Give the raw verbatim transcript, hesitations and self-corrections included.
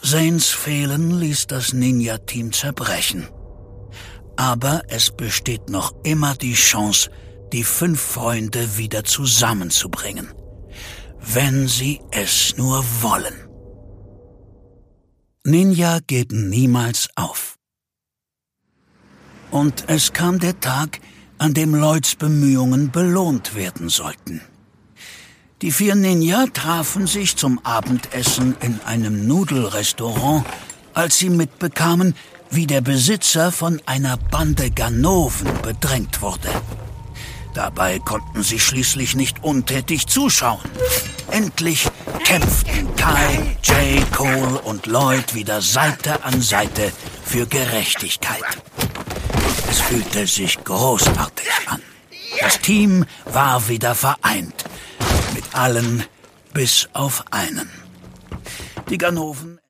Zanes Fehlen ließ das Ninja-Team zerbrechen. Aber es besteht noch immer die Chance, die fünf Freunde wieder zusammenzubringen. Wenn sie es nur wollen. Ninja geben niemals auf. Und es kam der Tag, an dem Lloyds Bemühungen belohnt werden sollten. Die vier Ninja trafen sich zum Abendessen in einem Nudelrestaurant, als sie mitbekamen, wie der Besitzer von einer Bande Ganoven bedrängt wurde. Dabei konnten sie schließlich nicht untätig zuschauen. Endlich kämpften Kai, Jay, Cole und Lloyd wieder Seite an Seite für Gerechtigkeit. Es fühlte sich großartig an. Das Team war wieder vereint. Mit allen bis auf einen. Die Ganoven